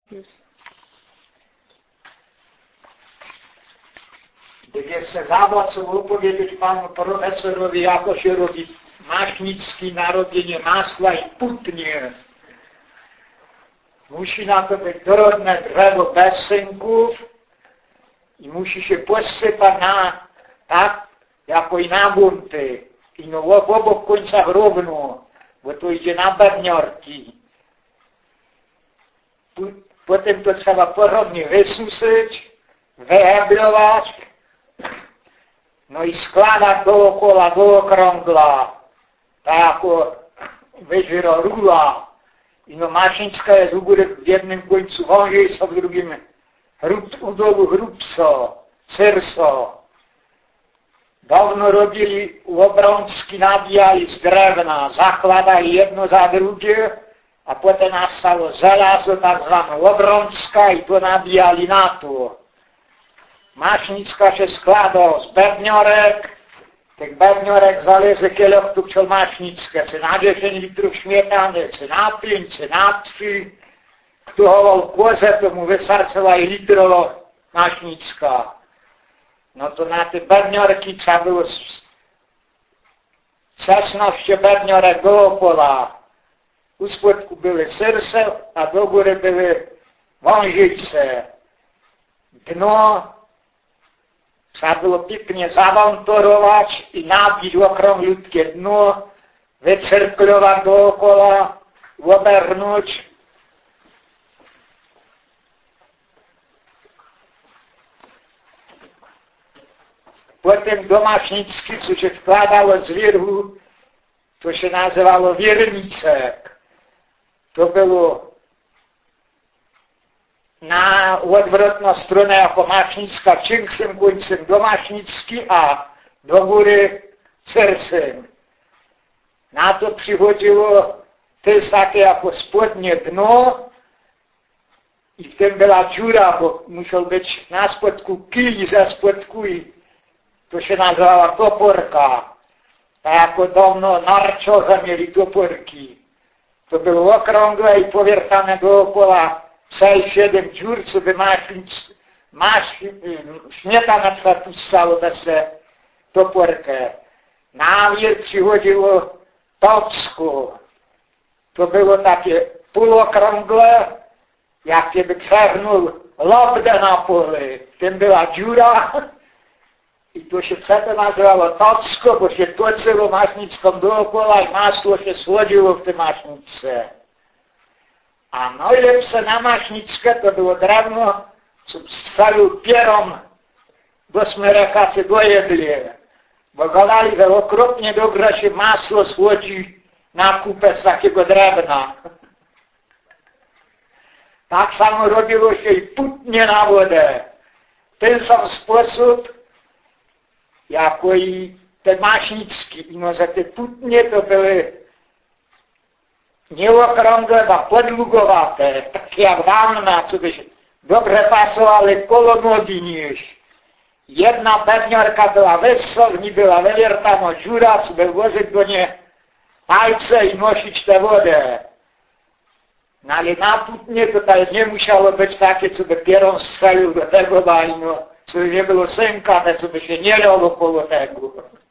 Gdy se zawłacą opowiedzieć panu profesorowi, jako się robi maśnicki na robienie masła i putnie. Musi na to być dorodne drzewo bez synków i musi się posypać na, tak, jako i na bunty. I no w obok końcach równo, bo to idzie na bedniorki. Potem to trzeba porządnie wysuszyć, wyeblować, no i składać dookoła, dookrągla, tak jako wyżyrorula. I no maśnicka jest u góry w jednym końcu wążejso, w drugim u dołu hrubso, syrso. Dawno robili obrączki, nabijali z drewna, zakładali jedno za drugie, a potem nastało żelazo, tak zwane obrączka i to nabijali na to. Maśnicka się składa z bedniorek, tych bedniorek zależy kielok tu chciał maśnickę, czy na 10 litrów śmietany, czy na 5, czy na 3. Kto chował kozę, to mu wystarczyła i litro maśnicka. No to na te bedniorki trzeba było 16 bedniorek dookoła. U spodku były syrse, a do góry były wążyce. Dno trzeba było pięknie zawątorować i nabić okrąglutkie dno, wycyrklować dookoła, obernąć. Potem do maśnicki, co się wkładało z wierchu, to się nazywało wiernicek. To było na odwrotną stronę jako maśnicka, cienkszym końcem do maśnicki, a do góry sercem. Na to przychodziło też takie jako spodnie dno i w tym była dziura, bo musiał być na spodku kij ze spodku i to się nazywała toporka. A jako dawno narciarze mieli toporki. To było okrągłe i powiertane dookoła 6-7 dziur, co by śmietana przepuszczało bez toporkę. Na wierzch przychodziło tocko. To było takie półokrągłe, jak kiedy przernął lobdę na pole. W tym była dziura. I to się wtedy nazywało tocko, bo się toczyło maśnicką dookoła i masło się słodziło w tej maśniczce. A najlepsze na maśniczkę to było drewno, co strzelił pierom do smereka, czy do jedlie. Bo gadali, że okropnie dobrze się masło słodzi na kupę z takiego drewna. Tak samo robiło się i putnie na wodę. W ten sam sposób jako i te maśniczki, no że te putnie to były nieokrągłe, a podługowate, takie jak wanna, co by się dobrze pasowały koło nogi nieść. Jedna bedniarka była wyższa, w niej była wywiertana dziura, co by włożyć do niej palce i nosić tę wodę. No ale na putnie tutaj nie musiało być takie, co by pieron strzelił do tego bajno. Co by nie było sękane, co by się nie lało koło tego.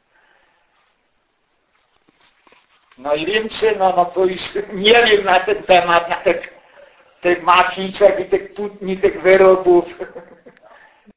No i więcej, no to już nie wiem na ten temat, na tych maśniczek i tych putni, tych wyrobów.